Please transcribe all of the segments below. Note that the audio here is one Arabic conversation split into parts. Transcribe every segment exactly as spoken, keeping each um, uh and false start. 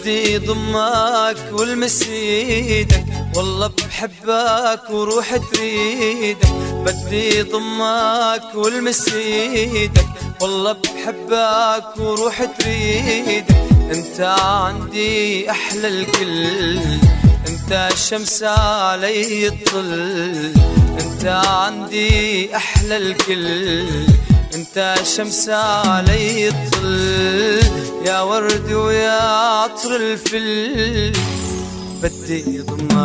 بدي ضمك والمس ايدك، والله بحبك وروح تريدك. بدي ضمك والمس ايدك، والله بحبك وروح تريدك. انت عندي احلى الكل، انت الشمس علي الطل. انت عندي احلى الكل، انت الشمس علي الطل. يا ورد ويا عطر الفل، بدي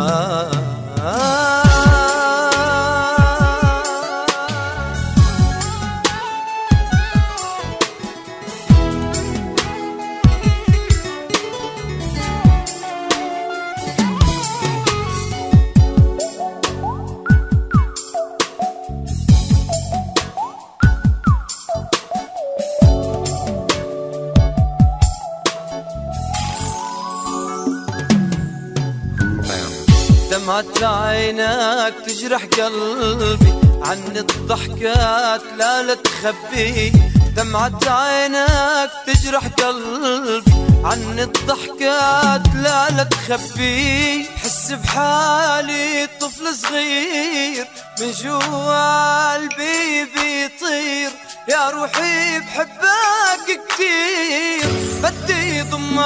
ضمك. دمعة عينك تجرح قلبي، عن الضحكات لا لا تخبي. دمعة عينك تجرح قلبي، عن الضحكات لا لا تخبي. حس بحالي طفل صغير، من جوا قلبي بيطير. يا روحي بحبك كتير، بدي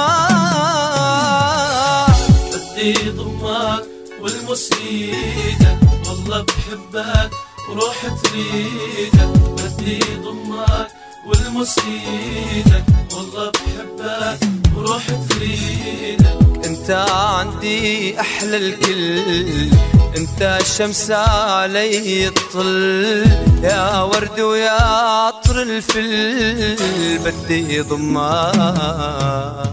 ضمك. بدي ضمك والمس ايدك، والله بحبك وروح تريدك. بدي ضمك والمس ايدك، والله بحبك وروح تريدك. انت عندي احلى الكل، انت الشمس علي الطل. يا ورد ويا عطر الفل، بدي ضمك.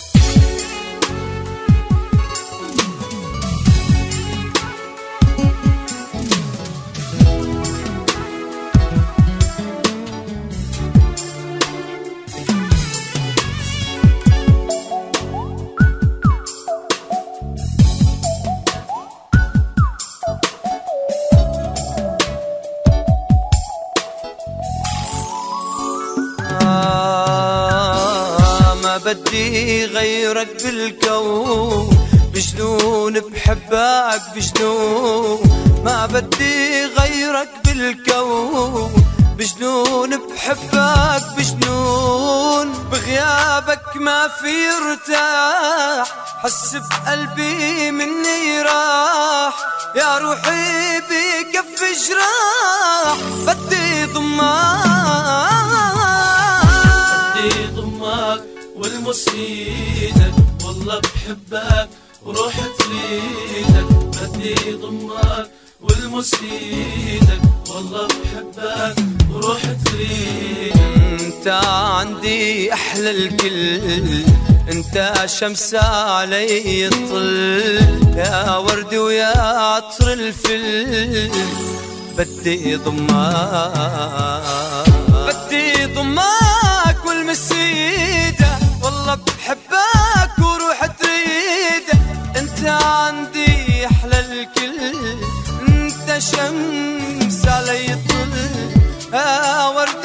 بدي غيرك بالكون، بجنون بحبك بجنون. ما بدي غيرك بالكون، بجنون بحبك بجنون. بغيابك ما في ارتاح، حس بقلبي مني راح. يا روحي بكف جراح، بدي ضمك. بدي ضمك والمس ايدك، والله بحبك وروح تريدك. بدي ضمك والمس ايدك، والله بحبك وروح تريدك. انت عندي احلى الكل، انت الشمس علي الطل. يا ورد ويا عطر الفل، بدي ضمك. بدي ضمك والمس ايدك، والله بحبك وروح تريده. انت عندي احلى الكل، انت شمس علي الطل. يا ورد